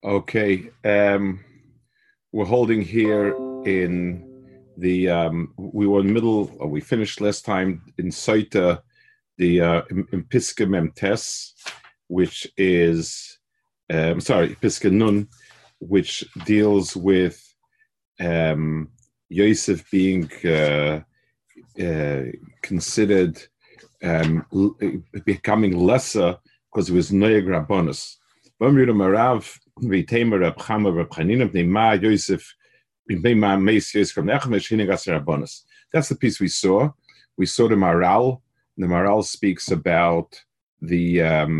Okay, we're holding here in the we were in the middle. We finished last time in Saita, the in Piska Memtes, which is Piska Nun, which deals with Yosef being considered becoming lesser because he was Noeg Rabbanus. That's the piece we saw. We saw the Maral. The Maral speaks about the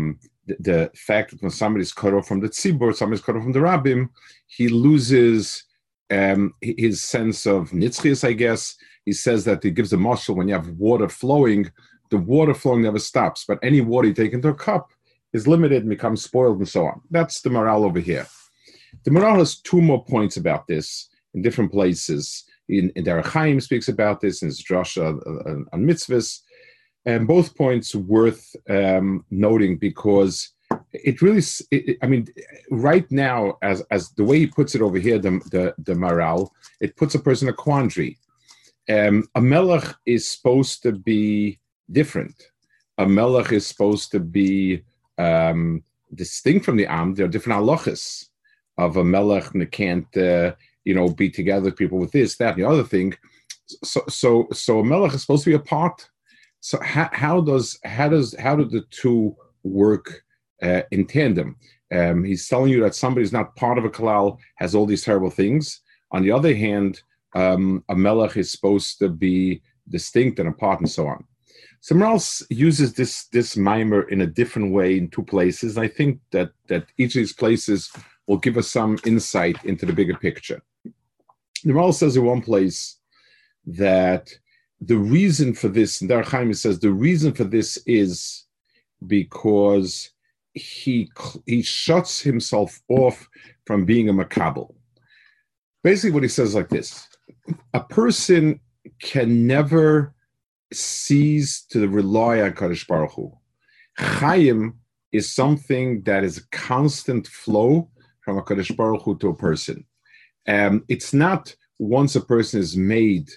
fact that when somebody's cut off from the tzibur, somebody's cut off from the rabbim, he loses his sense of nitzchias, I guess. He says that he gives a mashal when you have water flowing, the water flowing never stops, but any water you take into a cup is limited and becomes spoiled and so on. That's the Maral over here. The Maral has two more points about this in different places. In Derech Chaim speaks about this, in his drasha on mitzvahs, and both points worth noting because it really, right now, as the way he puts it over here, the Maral, it puts a person in a quandary. A melech is supposed to be different. A melech is supposed to be distinct from the Am. There are different halachas of a melech, and it can't, be together with people with this, that, and the other thing. So a melech is supposed to be apart. So how do the two work in tandem? He's telling you that somebody who's not part of a klal has all these terrible things. On the other hand, a melech is supposed to be distinct and apart, and so on. Someone else uses this mimer in a different way in two places. I think that each of these places will give us some insight into the bigger picture. The Maral says in one place that the reason for this, and Derech Chaim says the reason for this is because he shuts himself off from being a makabel. Basically what he says is like this: a person can never cease to rely on Kadosh Baruch Hu. Chaim is something that is a constant flow from a Kadosh Baruch Hu to a person. It's not once a person is made,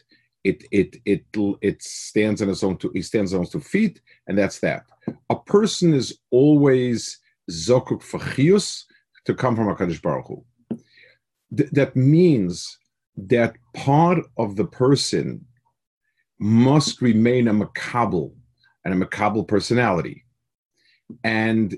it stands on its own. He stands on its 2 feet, and that's that. A person is always zokuk for chiyus to come from a Kadosh Baruch Hu. That means that part of the person must remain a makabel and a makabel personality, and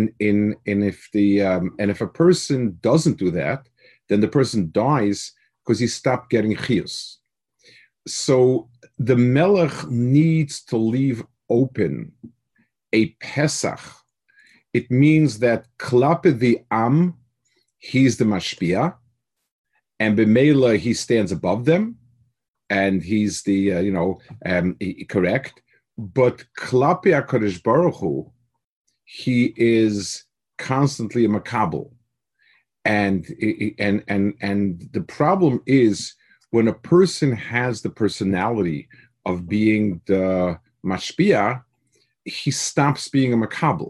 if a person doesn't do that, then the person dies because he stopped getting chiyus. So the melech needs to leave open a pesach. It means that klape the am, he's the mashpia, and b'meila he stands above them. And he's the, correct. But Klapi HaKadosh Baruch Hu, he is constantly a makabel. And the problem is when a person has the personality of being the mashpia, he stops being a makabel.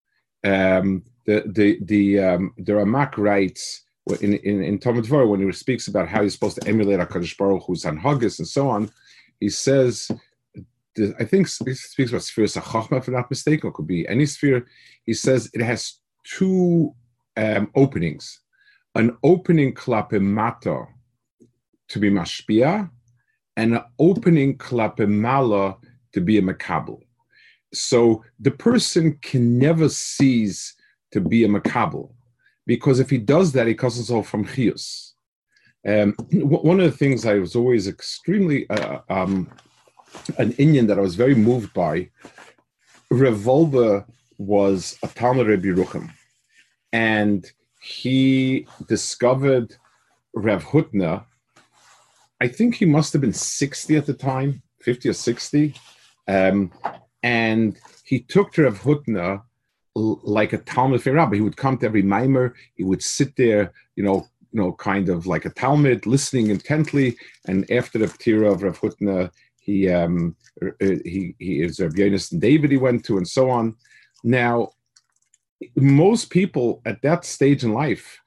The Ramak writes, in Talmud Dvorah, when he speaks about how he's supposed to emulate HaKadosh Baruch Hu's Hanhagas and so on, he says, I think he speaks about Sphere Sachachma, if I'm not mistaken, it could be any sphere. He says it has two openings. An opening klape mata to be mashpia, and an opening klape mala to be a makabel. So the person can never cease to be a makabel, because if he does that, he cuts himself from chiyus. One of the things I was always extremely an Inyan that I was very moved by. Rav Wolbe was a Talmud Rebbe Yerucham, and he discovered Rav Hutner. I think he must have been 60 at the time, 50 or 60, and he took to Rav Hutner like a Talmud Rabbi. He would come to every mimer. He would sit there, kind of like a Talmud, listening intently. And after the Ptira of Rav Hutner, he is Rav Yonis and David he went to, and so on. Now, most people at that stage in life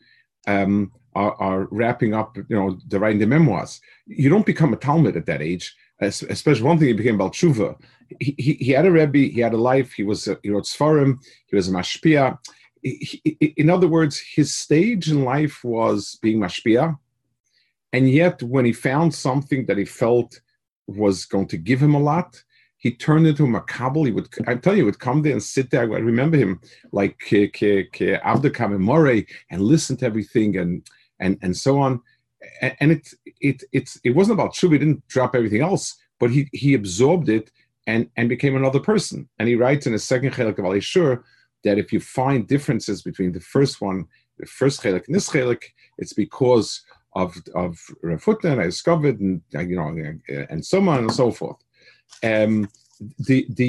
are wrapping up, they're writing the memoirs. You don't become a Talmud at that age. Especially one thing, he became Baal Tshuva. He had a Rebbe, he had a life, he wrote Sfarim, he was a Mashpia. In other words, his stage in life was being Mashpia. And yet, when he found something that he felt was going to give him a lot, he turned into a makabel. I'm telling you, he would come there and sit there. I remember him like Abdekam and Morey and listen to everything and so on. And it wasn't about tshuva. He didn't drop everything else, but he absorbed it and became another person. And he writes in his second chelik of Al Yeshur that if you find differences between the first chelik and this chelik, it's because of Rav Hutner, and I discovered, and so on and so forth. That's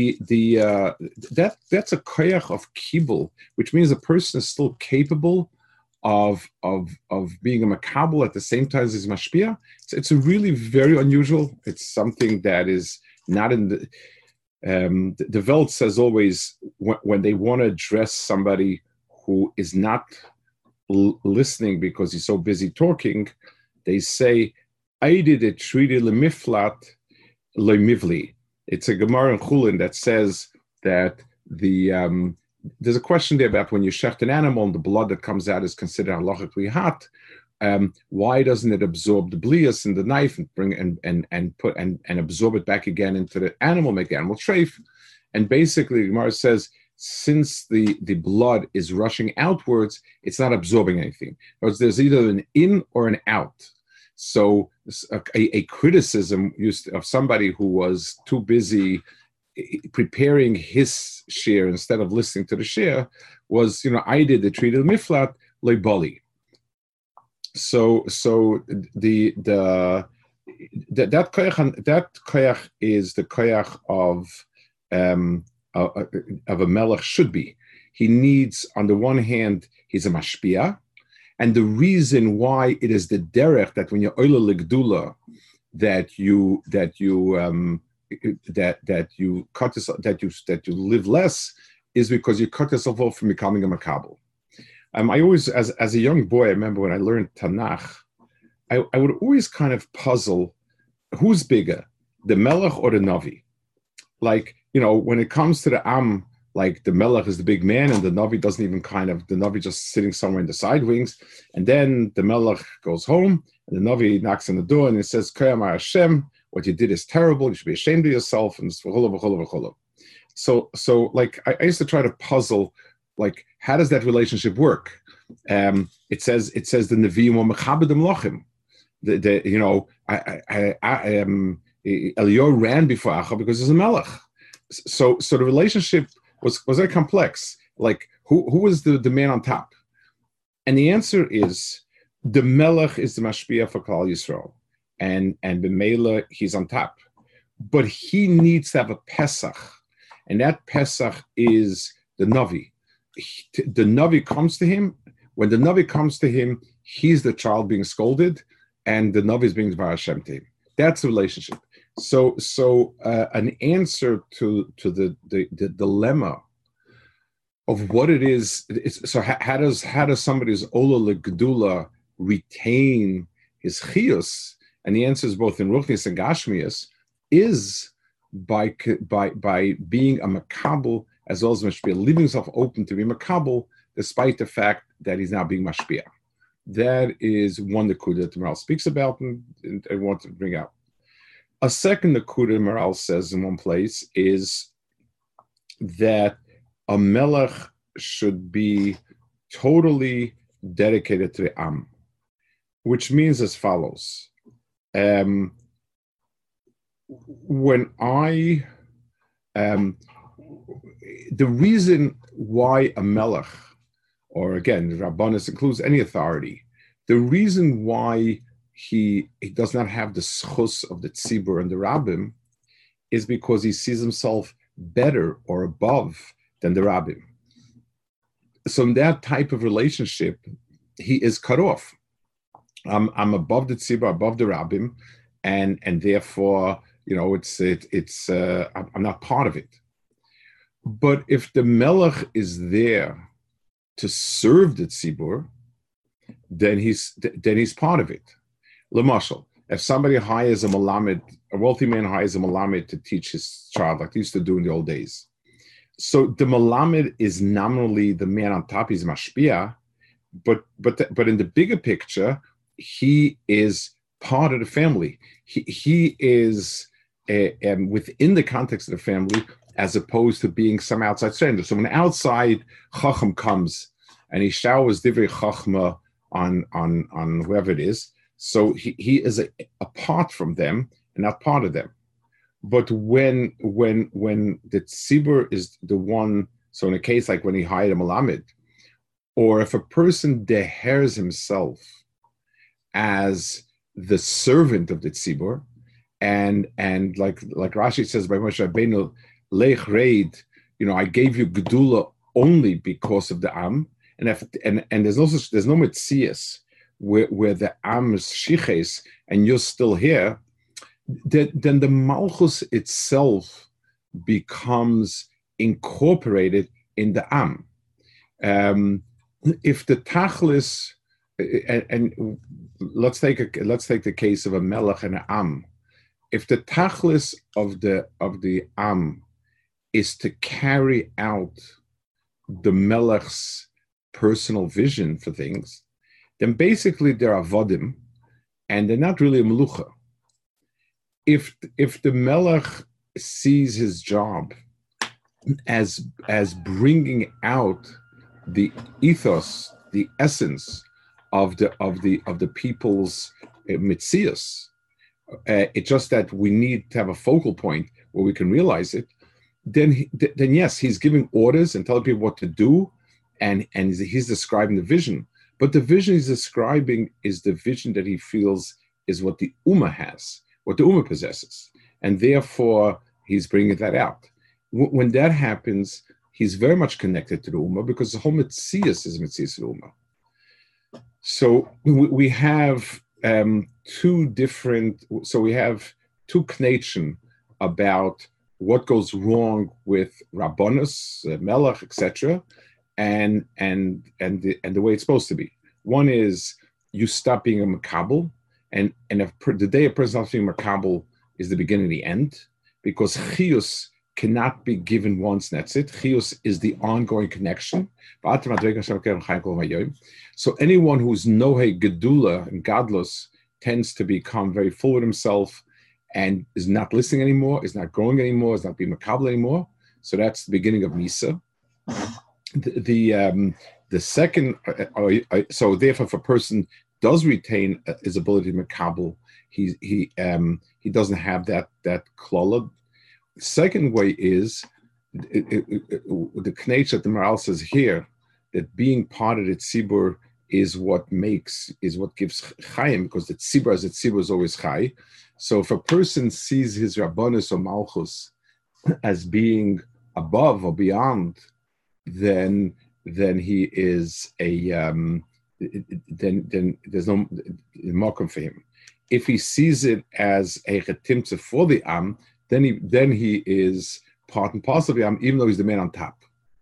a koyach of kibul, which means a person is still capable of being a makabel at the same time as he's mashpia. It's a really very unusual. It's something that is not in the Welt says always when they want to address somebody who is not listening because he's so busy talking, they say, "Aidid et treated lemiflat lemivli." It's a Gemara in Chulin that says that there's a question there about when you shecht an animal and the blood that comes out is considered halachically hot. Why doesn't it absorb the blias in the knife and bring and absorb it back again into the animal, make the animal treif? And basically, the Gemara says, since the blood is rushing outwards, it's not absorbing anything. There's either an in or an out. So a criticism of somebody who was too busy preparing his share instead of listening to the share was, I did the treated miflat leibali. So that koyach is the koyach of a melech should be. He needs, on the one hand, he's a mashpia, and the reason why it is the derech that when you're oila legdula, that you live less, is because you cut yourself off from becoming a makabel. I always, as a young boy, I remember when I learned Tanakh, I would always kind of puzzle, who's bigger, the melech or the navi? Like, when it comes to the Am, like the Melech is the big man and the Navi doesn't even the Navi just sitting somewhere in the side wings. And then the Melech goes home and the Navi knocks on the door and it says, Kayamar Hashem, what you did is terrible. You should be ashamed of yourself. And so like, I used to try to puzzle, like, how does that relationship work? It says the Nevi'im or Mechabedim Lochim. Eliyahu ran before Achab because he's a Melech. So the relationship was very complex. Like, who was the man on top? And the answer is the Melech is the Mashpia for Klal Yisrael, and B'meila he's on top, but he needs to have a Pesach, and that Pesach is the Navi. The Navi comes to him. When the Navi comes to him, he's the child being scolded, and the Navi is being Dvar Hashem to him. That's the relationship. So an answer to the dilemma of what it is. So how does somebody's ola legdula retain his chiyus? And the answer is both in ruchnius and gashmius is by being a makabel as well as mashpia, leaving himself open to be makabel despite the fact that he's now being mashpia. That is one nakuda that Maharal speaks about and I want to bring out. A second nakuda Maharal says in one place is that a melech should be totally dedicated to the Am, which means as follows. The reason why a melech, or again, the Rabbanus includes any authority, the reason why he does not have the schus of the tzibur and the rabbim is because he sees himself better or above than the rabbim. So in that type of relationship, he is cut off. I'm above the tzibur, above the rabbim, and therefore, I'm not part of it. But if the melech is there to serve the tzibur, then he's part of it. L'mashal, if somebody hires a malamed, a wealthy man hires a malamed to teach his child, like they used to do in the old days. So the malamed is nominally the man on top. He's mashpia, but in the bigger picture, he is part of the family. He is within the context of the family, as opposed to being some outside stranger. So when outside chacham comes and he showers divrei chachma on whoever it is, so he is apart from them and not part of them. But when the tzibur is the one, so in a case like when he hired a malamed, or if a person deheres himself as the servant of the tzibur, and like Rashi says by Moshe Rabbeinu, lech reid, I gave you gedula only because of the am, and there's no metzias where the am is shiches and you're still here, then the malchus itself becomes incorporated in the am. If the tachlis, and let's take the case of a melech and an am. If the tachlis of the am is to carry out the melech's personal vision for things, then basically they're avodim, and they're not really a melucha. If the melech sees his job as bringing out the ethos, the essence of the people's mitzias, it's just that we need to have a focal point where we can realize it. Then yes, he's giving orders and telling people what to do, and he's describing the vision. But the vision he's describing is the vision that he feels is what the Ummah has, what the Ummah possesses, and therefore he's bringing that out. When that happens, he's very much connected to the Ummah, because the whole Metzias is Metzias Ummah. So we have two knetchen about what goes wrong with Rabbanus, Melech, etc., and the way it's supposed to be. One is you stop being a makabel, and the day a person stops being makabel is the beginning of the end, because chiyus cannot be given once and that's it. Chiyus is the ongoing connection. So anyone who's nohe gedula and gadlus tends to become very full with himself and is not listening anymore, is not growing anymore, is not being makabel anymore. So that's the beginning of Misa. The second, so therefore, if a person does retain his ability to makabel, he doesn't have that klala. The second way is the knetch that the Maral says here, that being part of the tzibur is what gives chayim, because the tzibur as a tzibur is always chay. So if a person sees his rabbanus or malchus as being above or beyond, then he is then there's no makom for him. If he sees it as a chetimtza for the am, then he is part and parcel of the am, even though he's the man on top.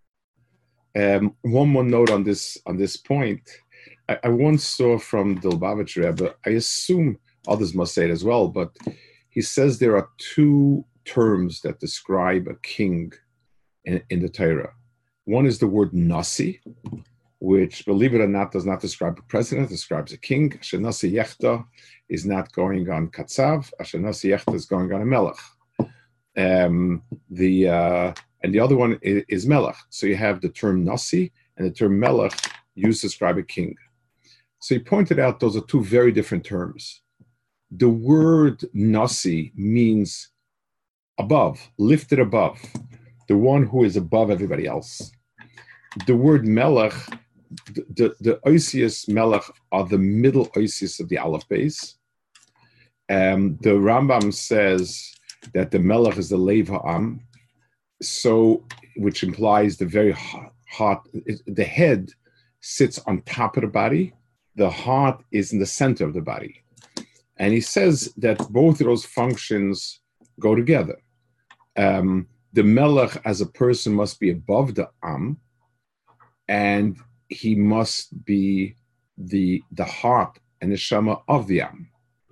One more note on this point. I once saw from the Lubavitch Rebbe, I assume others must say it as well, but he says there are two terms that describe a king in the Torah. One is the word nasi, which, believe it or not, does not describe a president, it describes a king. Asher nasi yechta is not going on katzav. Asher nasi yechta is going on a melech. And the other one is melech. So you have the term nasi and the term melech used to describe a king. So he pointed out those are two very different terms. The word nasi means above, lifted above, the one who is above everybody else. The word melech, the oisius melech are the middle oisius of the aleph base. The Rambam says that the melech is the lev ha'am, so which implies the very heart. The head sits on top of the body. The heart is in the center of the body. And he says that both of those functions go together. The melech as a person must be above the am, and he must be the heart and the neshama of the Am.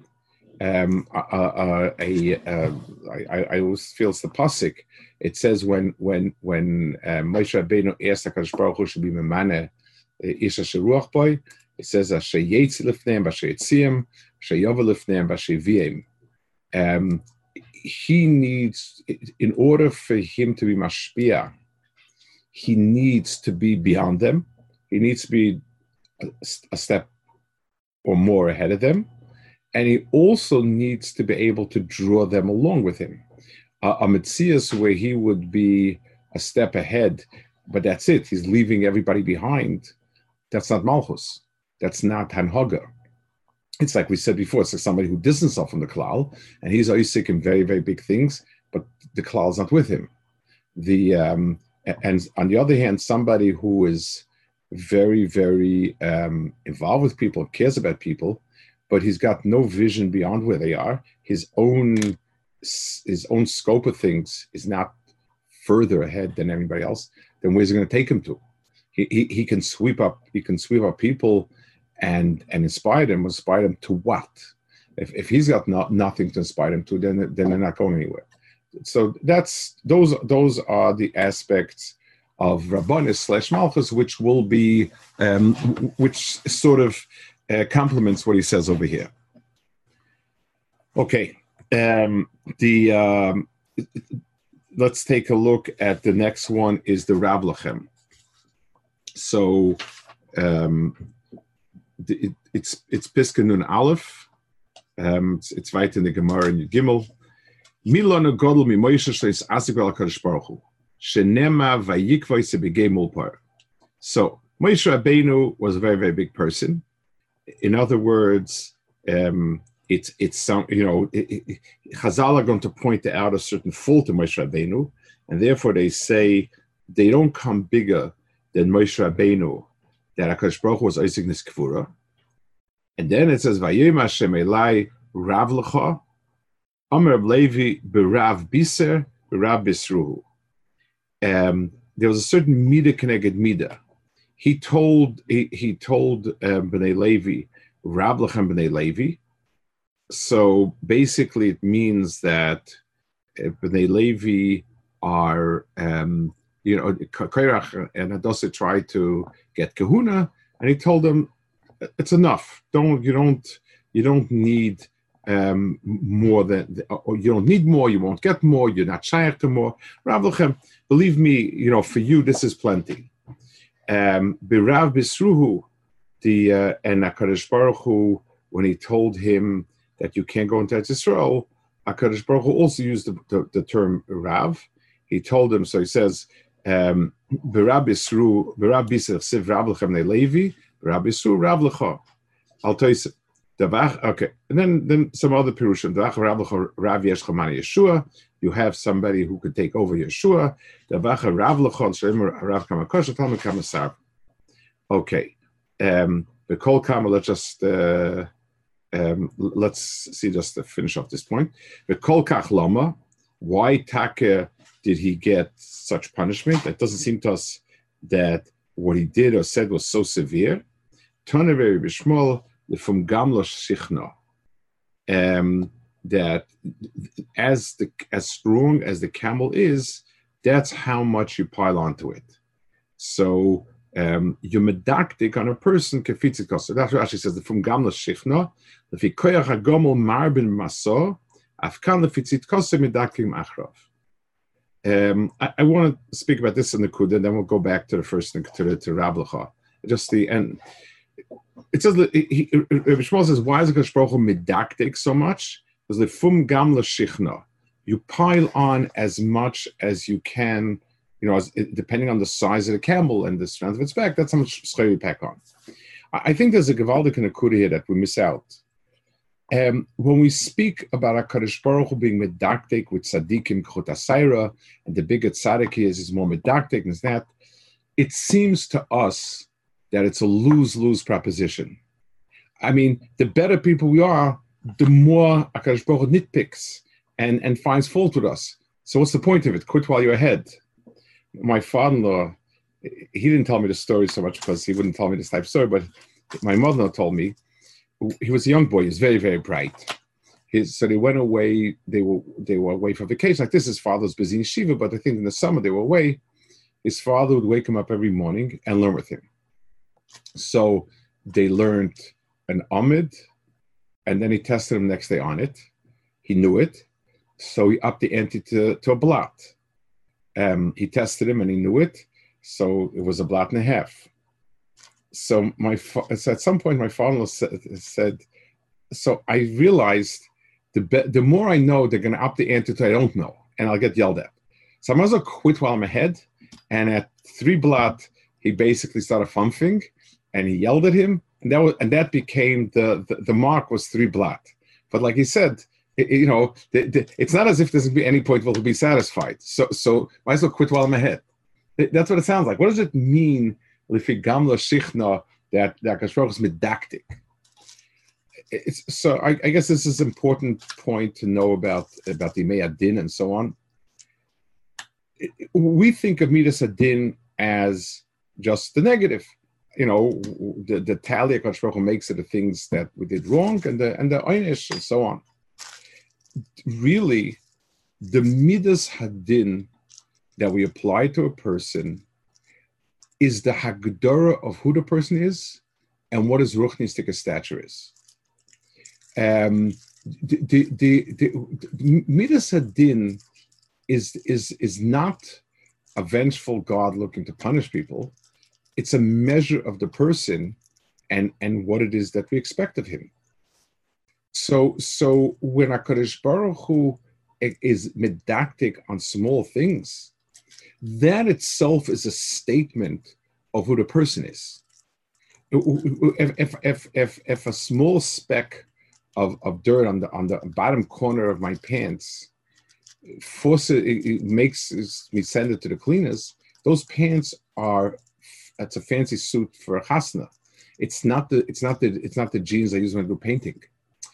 I always feel it's the pasuk. It says when Moshe Rabbeinu asked HaKadosh Baruch Hu should be memane isha sheruach boy, it says asher yetzi lifneim b'asher yetziim, asher yovel lifneim b'asher yiviem. He needs, in order for him to be mashpia, he needs to be beyond them. He needs to be a step or more ahead of them. And he also needs to be able to draw them along with him. A Metzias where he would be a step ahead, but that's it. He's leaving everybody behind. That's not Malchus. That's not Hanhaga. It's like we said before, it's like somebody who distances himself from the Klal, and he's Isaac in very, very big things, but the Klal is not with him. And on the other hand, somebody who is very, very involved with people, cares about people, but he's got no vision beyond where they are. His own scope of things is not further ahead than anybody else. Then where's he going to take him to? He can sweep up. He can sweep up people and inspire them. Inspire them to what? If he's got nothing to inspire them to, then they're not going anywhere. So those are the aspects of Rabbanis / Malchus, which will be which sort of complements what he says over here. Okay, let's take a look at the next one. Is the Rav Lachem. So it's Piska Nun Aleph. It's right in the Gemara in Gimel. Milon Godel mi Moshe shleis Asigal HaKadosh Baruch Hu Shenema vayikvay sebegei mulpar. So Moshe Rabbeinu was a very, very big person. In other words, it's some, Chazal are going to point out a certain fault in Moshe Rabbeinu, and therefore they say they don't come bigger than Moshe Rabbeinu, that HaKadosh Baruch Hu was Isaac Niskvura. And then it says, Vayim Hashem Elai Rav Lecha, Amar Levi Berav Biser, Berav Bisruhu. There was a certain Mida Keneged Mida. He told Bnei Levi, Rav Lechem Bnei Levi. So basically it means that Bnei Levi are, Kairach and Hadassah tried to get kahuna, and he told them, it's enough. You don't need more than, or you don't need more. You won't get more. You're not shaykh to more. Rav Lechem, believe me, for you this is plenty. Birav Bisruhu, and HaKadosh Baruch Hu, when he told him that you can't go into Eretz Yisrael, HaKadosh Baruch Hu also used the term Rav. He told him, so he says, Birav Bisr Siv Rav Lechem Ne Levi, Birav Bisru Rav Lecha. I'll tell you. Okay, and then some other pirushim. Rav Yesh Chamani Yeshua. You have somebody who could take over Yeshua. Rav Lechon Rav Kamakosha Talmud Kamasar. Okay, the Kol Kama. Let's see just to finish off this point. The Kol Kach Lama. Why Taka did he get such punishment? It doesn't seem to us that what he did or said was so severe. Toneveri Bishmol. From Gamla Shichna, that as strong as the camel is, that's how much you pile onto it. So you're medactic on a person kefitzikos. So that's what Rashi says. From Gamla Shichna, if he koyach hagomel marbin maso, afkan lefitzikos medaklim achrav. I want to speak about this in the Kuda, and then we'll go back to the first thing to Rav Lecha. Just the end. It says Rabbi Shmuel says, why is HaKadosh Baruch Hu medactic so much? Because the fum gam l'shichna, you pile on as much as you can, depending on the size of the camel and the strength of its back. That's how much schar you pack on. I think there's a gevaldik in the Kuda here that we miss out. When we speak about HaKadosh Baruch Hu being medactic with tzaddikim k'chut asayra, and the bigger tzaddik is more medactic than that, it seems to us that it's a lose-lose proposition. I mean, the better people we are, the more HaKadosh Baruch Hu nitpicks and finds fault with us. So what's the point of it? Quit while you're ahead. My father-in-law, he didn't tell me the story so much because he wouldn't tell me this type of story, but my mother told me, he was a young boy. He was very, very bright. So they went away. They were away for vacation. Like this, his father was busy in yeshiva, but I think in the summer they were away. His father would wake him up every morning and learn with him. So they learned an Amid, and then he tested him next day on it. He knew it, so he upped the ante to a blot. He tested him and he knew it, so it was a blot and a half. So at some point my father said, so I realized the more I know, they're going to up the ante to I don't know, and I'll get yelled at. So I might as well quit while I'm ahead. And at 3 blot, he basically started thumping, and he yelled at him, and that became the mark was 3 blot. But like he said, it's not as if there's going to be any point where he'll be satisfied. So might as well quit while I'm ahead. That's what it sounds like. What does it mean, lifi gamla shichna, that Hakadosh Baruch Hu is medactic? So I guess this is an important point to know about the Imei Adin and so on. We think of Midas Adin as just the negative, the tally Hakadosh Baruch Hu makes of the things that we did wrong and the einish and so on. Really, the Midas Hadin that we apply to a person is the Hagdara of who the person is and what his ruchnistic stature is. The Midas Hadin is not a vengeful God looking to punish people. It's a measure of the person and what it is that we expect of him. So when HaKadosh Baruch Hu is medactic on small things, that itself is a statement of who the person is. If a small speck of dirt on the bottom corner of my pants it makes me send it to the cleaners, those pants that's a fancy suit for a chasna. It's not the jeans I use when I do painting.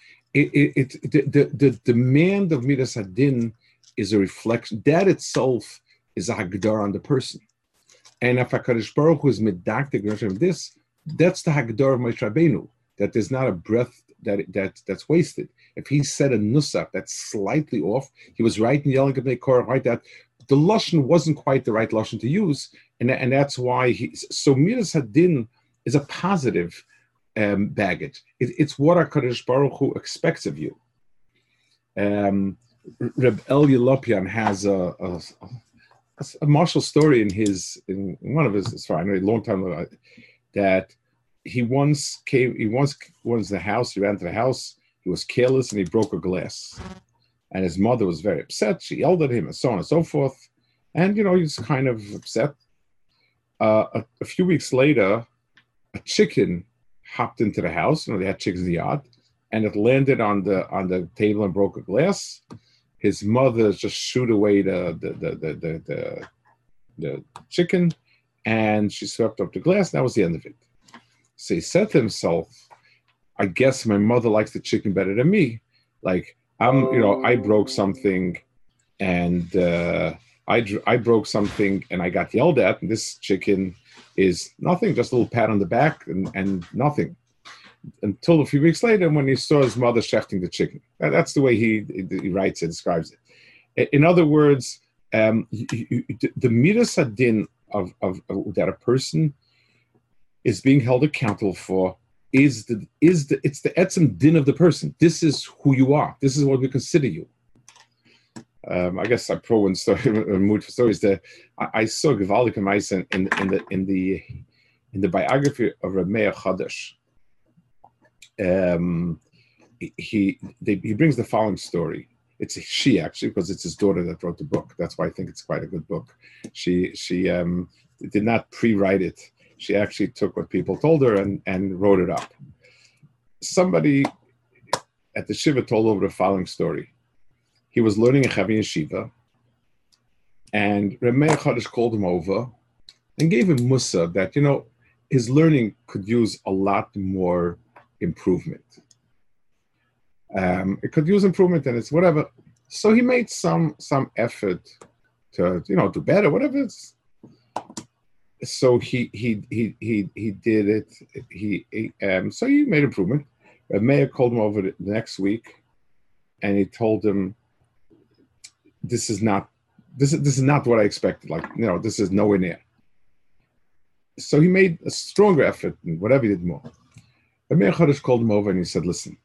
The demand of Midas Hadin is a reflection. That itself is a hagdar on the person. And if HaKadosh Baruch Hu is medactic of this, that's the hagdar of Moshe Rabbeinu, that there's not a breath that's wasted. If he said a nusach that's slightly off, he was right in yelling at the Korah, right, that the lashon wasn't quite the right lashon to use, and that's why so Midas Hadin is a positive baggage. It's what HaKadosh Baruch Hu expects of you. Reb Elya Lopian has a martial story in one of his, I know a long time ago, that he once was the house, he ran to the house, he was careless and he broke a glass. And his mother was very upset. She yelled at him and so on and so forth. And, he was kind of upset. A few weeks later, a chicken hopped into the house. They had chickens in the yard. And it landed on the table and broke a glass. His mother just shoot away the chicken, and she swept up the glass. That was the end of it. So he said to himself, I guess my mother likes the chicken better than me. Like, I broke something, and I broke something, and I got yelled at. And this chicken is nothing, just a little pat on the back, and nothing. Until a few weeks later, when he saw his mother shechting the chicken. That's the way he writes it, describes it. In other words, the midas hadin of that a person is being held accountable for it's the etzem din of the person. This is who you are. This is what we consider you. I guess I pro one story, mood for stories. That I saw Gevaldik Maisa in the biography of Reb Meir Chadash. He brings the following story. It's she actually, because it's his daughter that wrote the book. That's why I think it's quite a good book. She did not pre-write it. She actually took what people told her and wrote it up. Somebody at the Shiva told over the following story. He was learning in Chavin Shiva, and Reb Meir Chadash called him over and gave him musa that, his learning could use a lot more improvement. It could use improvement, and it's whatever. So he made some effort to do better, whatever it's. So he did it. So he made improvement. Meir called him over the next week, and he told him, "This is not what I expected. Like, this is nowhere near." So he made a stronger effort, and whatever he did more. Meir Chodesh called him over and he said, "Listen,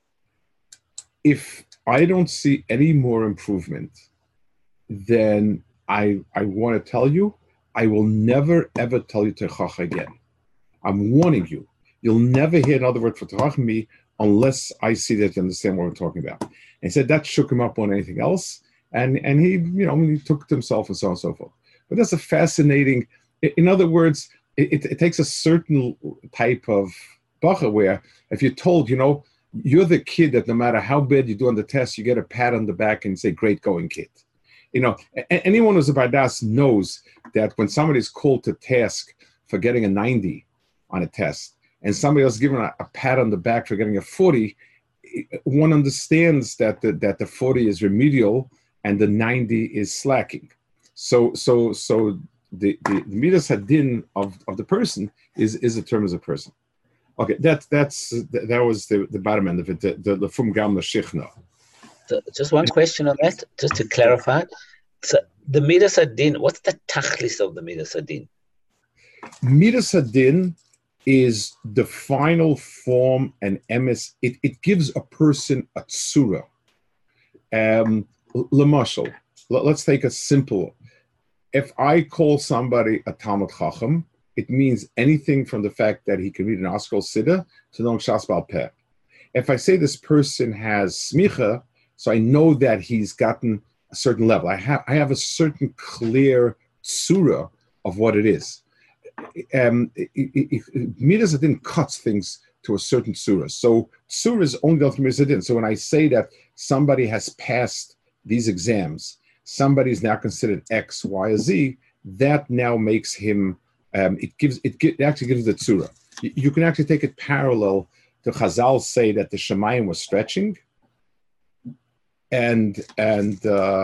if I don't see any more improvement, then I want to tell you, I will never ever tell you Techach again. I'm warning you. You'll never hear another word for Techach from me unless I see that you understand what we're talking about." And he said that shook him up on anything else, and he he took it to himself and so on and so forth. But that's a fascinating. In other words, it takes a certain type of bacha where if you're told, you're the kid that no matter how bad you do on the test, you get a pat on the back and say, "Great going, kid." Anyone who's a Bardas knows that when somebody's called to task for getting a 90 on a test, and somebody else given a pat on the back for getting a 40, one understands that the 40 is remedial and the 90 is slacking. So the midas hadin of the person is a term as a person. Okay, that was the bottom end of it. The fum gam shichna. So just one question on that, just to clarify. So the midas hadin, what's the tachlis of the midas hadin? Midas hadin is the final form and emes. It gives a person a tzura. Lemashal, let's take a simple. If I call somebody a Talmud Chacham, it means anything from the fact that he can read an Askol Siddur to know Shas Bal Peh. If I say this person has smicha, so I know that he's gotten a certain level. I have a certain clear tzura of what it is. Midas Hadin cuts things to a certain tzura. So tzura is only the Midas Hadin. So when I say that somebody has passed these exams, somebody is now considered X, Y, or Z, that now makes him, it actually gives the tzura. You can actually take it parallel to Chazal say that the Shemayim was stretching, and then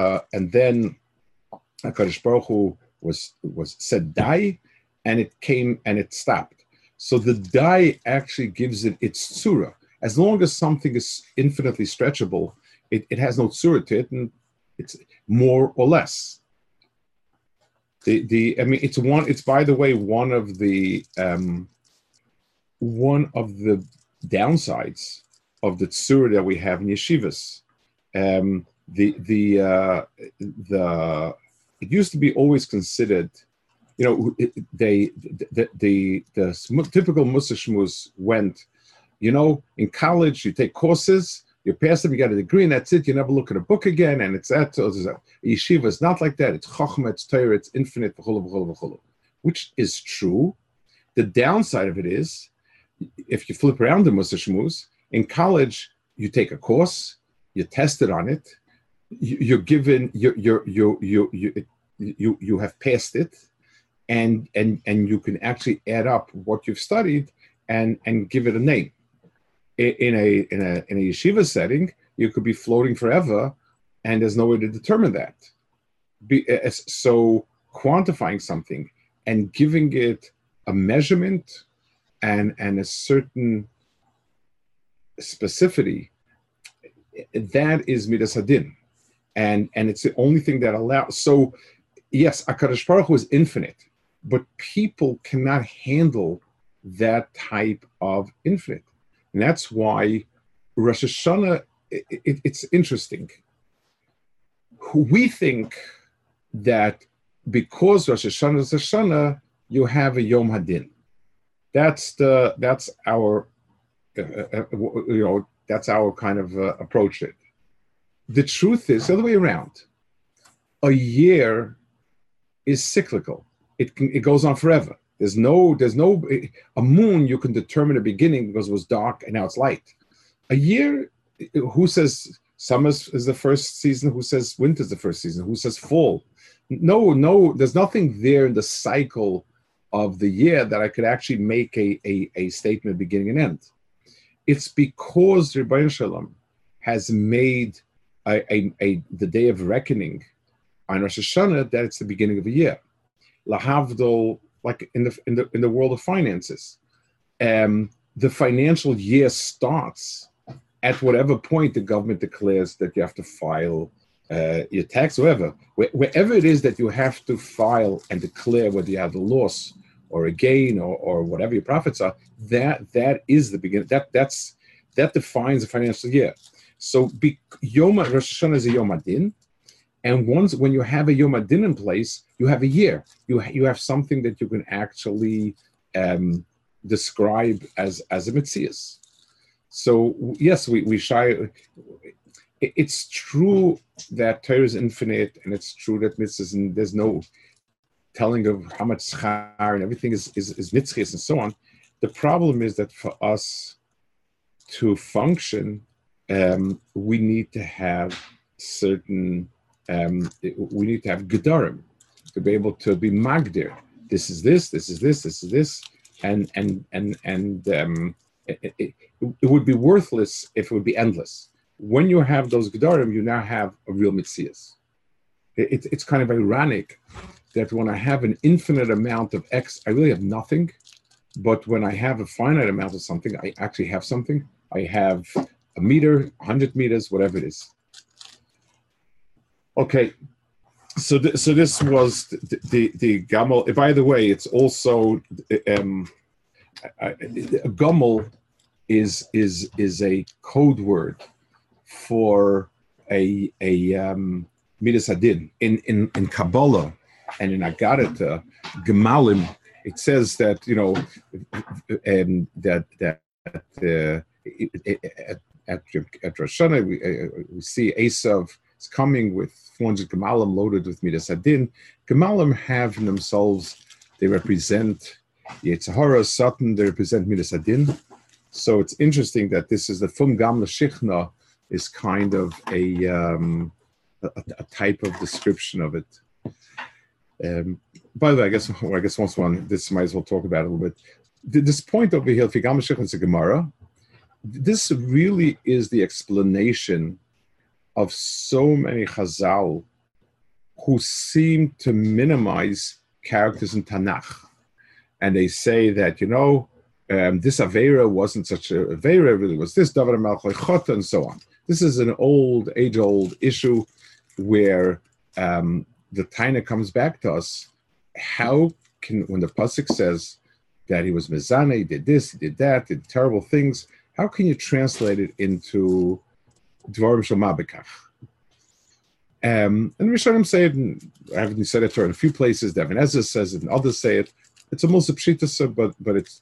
HaKadosh Baruch Hu was said die, and it came and it stopped. So the die actually gives it its tzura. As long as something is infinitely stretchable, it has no tzura to it, and it's more or less. It's by the way one of the downsides of the tzura that we have in yeshivas. It used to be always considered, the typical Musa Shmuz went, in college you take courses, you pass them, you get a degree, and that's it. You never look at a book again, and it's that. So yeshiva is not like that. It's chochmah, it's Torah, it's infinite, which is true. The downside of it is, if you flip around the Musa Shmuz, in college you take a course, you test it on it, you're given, you have passed it, and you can actually add up what you've studied and give it a name. In a yeshiva setting, you could be floating forever, and there's no way to determine that. So quantifying something and giving it a measurement and a certain specificity, that is midas hadin, and it's the only thing that allows. So yes, HaKadosh Baruch Hu is infinite, but people cannot handle that type of infinite. And that's why Rosh Hashanah, it's interesting. We think that because Rosh Hashanah is Rosh Hashanah, you have a Yom Hadin. That's our kind of approach to it. The truth is the other way around. A year is cyclical. It goes on forever. There's no a moon you can determine the beginning because it was dark and now it's light. A year, who says summer is the first season? Who says winter is the first season? Who says fall? No, there's nothing there in the cycle of the year that I could actually make a statement beginning and end. It's because Rebbeinu Shalom has made the day of reckoning on Rosh Hashanah that it's the beginning of a year. Lahavdol like in the world of finances. The financial year starts at whatever point the government declares that you have to file your tax, wherever it is that you have to file and declare whether you have a loss or a gain or whatever your profits are. That is the beginning. That defines the financial year. So Rosh Hashanah is a Yom Adin, and when you have a Yom Adin in place, you have a year. You have something that you can actually describe as a Metzias. So yes, we shy. It's true that Torah is infinite, and it's true that mitzvahs, and there's no telling of how much schar and everything is nitzchias and so on. The problem is that for us to function, we need to have certain. We need to have gedarim to be able to be magdir. This is this. This is this. This is this. And it would be worthless if it would be endless. When you have those gedarim, you now have a real mitzias. It's kind of ironic that when I have an infinite amount of X, I really have nothing. But when I have a finite amount of something, I actually have something. I have a meter, 100 meters, whatever it is. Okay, so this was the Gamel. By the way, it's also Gamel is a code word for a Midas Hadin in Kabbalah and in Agarata Gemalim. It says that at Rosh Hashanah we see Esav is coming with 400 Gemalim loaded with Midas Hadin. Gemalim have in themselves, they represent Yetzer Hara, Satan, they represent Midas Hadin. So it's interesting that this is the Fum Gamla Shichna is kind of a type of description of it. By the way, I guess once this might as well talk about it a little bit. This point over here, Figam Shichna is a Gemara. This really is the explanation of so many Chazal who seem to minimize characters in Tanakh. And they say that, this Aveira wasn't such a Aveira, really was this, David HaMelech Chota, and so on. This is an age-old issue where the Taina comes back to us. How can, when the Pasuk says that he was Mezane, he did this, he did that, did terrible things, how can you translate it into Dvarim Shel Mabekach? And Rishonim say it, and I haven't said it in a few places, Devin Ezra says it, and others say it. It's almost a pshitasa, but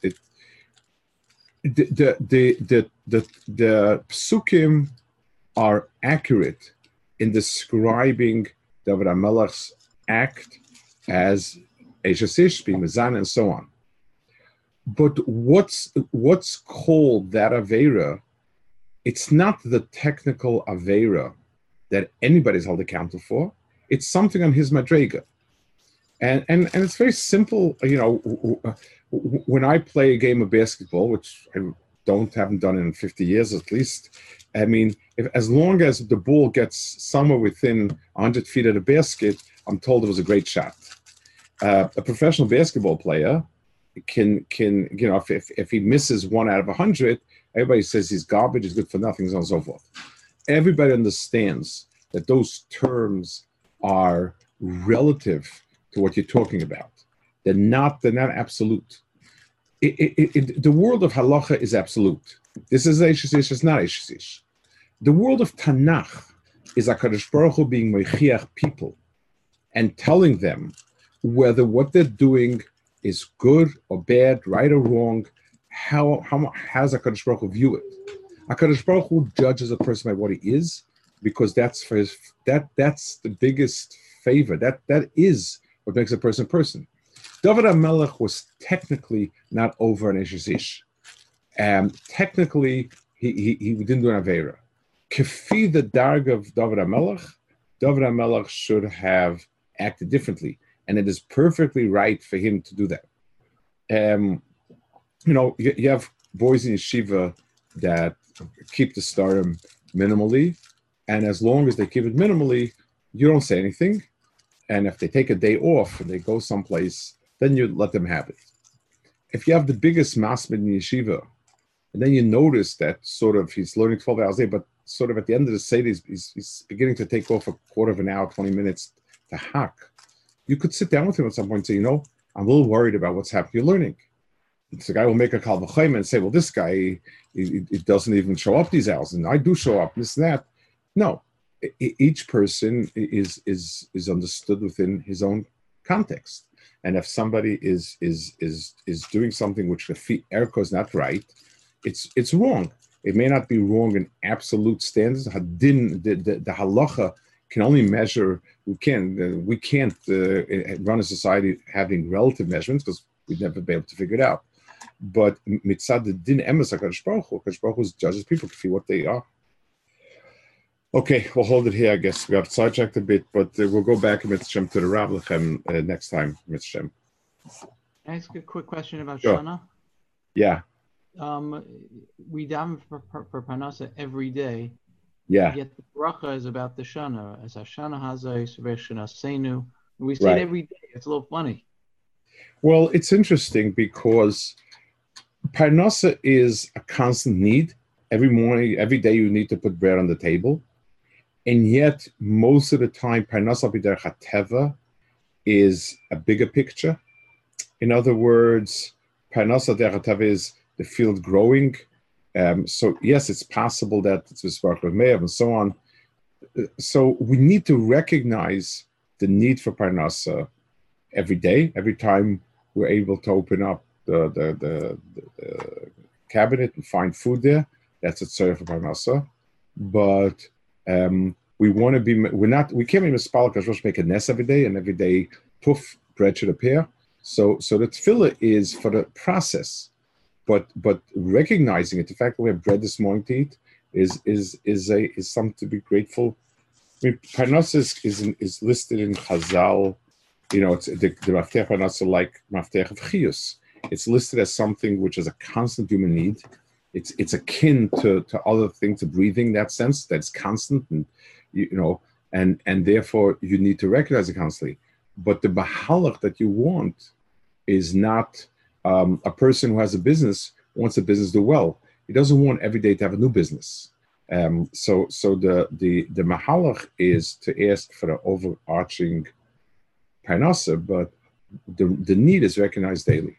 the psukim are accurate in describing David HaMelech's act as Eishasish, being Mezan, and so on. But what's called that Aveira, it's not the technical Aveira that anybody's held accountable for. It's something on his madrega. And it's very simple. When I play a game of basketball, which I haven't done in 50 years at least, I mean, as long as the ball gets somewhere within 100 feet of the basket, I'm told it was a great shot. A professional basketball player can if he misses 1 out of 100, everybody says he's garbage, he's good for nothing, so on and so forth. Everybody understands that those terms are relative to what you're talking about. They're not absolute. The world of halacha is absolute. This is Eishasish, it's not Eishasish. The world of Tanakh is HaKadosh Baruch Hu being mechiach people and telling them whether what they're doing is good or bad, right or wrong. How does HaKadosh Baruch Hu view it? HaKadosh Baruch Hu judges a person by what he is, because that's for his, that's the biggest favor. That is what makes a person a person. David HaMelech was technically not over an Eishasish. Technically, he didn't do an Aveira. Kefi the darg of David HaMelech should have acted differently, and it is perfectly right for him to do that. You have boys in yeshiva that keep the starim minimally, and as long as they keep it minimally, you don't say anything. And if they take a day off and they go someplace then you let them have it. If you have the biggest masmid in yeshiva, and then you notice that sort of he's learning 12 hours a day, but sort of at the end of the Seder, he's beginning to take off a quarter of an hour, 20 minutes to hack. You could sit down with him at some point and say, I'm a little worried about what's happening. You're learning. The guy will make a kal v'chomer and say, well, this guy, it doesn't even show up these hours, and I do show up, this and that. No, each person is understood within his own context. And if somebody is doing something which the erko is not right, it's wrong. It may not be wrong in absolute standards. The halacha can only measure. We can't run a society having relative measurements because we'd never be able to figure it out. But mitzad the din emes HaKadosh Baruch Hu judges people to see what they are. Okay, we'll hold it here, I guess. We got sidetracked a bit, but we'll go back to the Rav Lechem next time, Mitzvah. Can I ask a quick question about Sure. Shana? Yeah. We daven for Parnasa every day. Yeah. Yet the bracha is about the Shana. As Hashana Hazai, Shana Seinu. We say Right. it every day. It's a little funny. Well, it's interesting because Parnasa is a constant need. Every morning, every day you need to put bread on the table. And yet, most of the time, Parnasa B'derech HaTeva is a bigger picture. In other words, Parnasa B'derech HaTeva is the field growing. So yes, it's possible that it's with Spark of Meir and so on. So we need to recognize the need for Parnasa every day. Every time we're able to open up the cabinet and find food there, that's a tzorech for Parnasa. But we want to be. We can't be mispal because Rosh make a nest every day, and every day, poof, bread should appear. So the tefillah is for the process. But recognizing it, the fact that we have bread this morning to eat is something to be grateful. I mean, Parnasa is listed in Chazal. It's the Maftech Parnasa like Maftech of Chiyus. It's listed as something which is a constant human need. It's akin to other things, to breathing in that sense, that's constant, and and therefore you need to recognize it constantly. But the bahalach that you want is not a person who has a business wants a business to do well. He doesn't want every day to have a new business. So the mahalach is to ask for the overarching parnasa, but the need is recognized daily.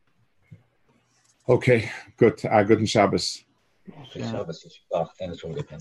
Okay, good. Good Shabbos. Shabbos, Thanks for the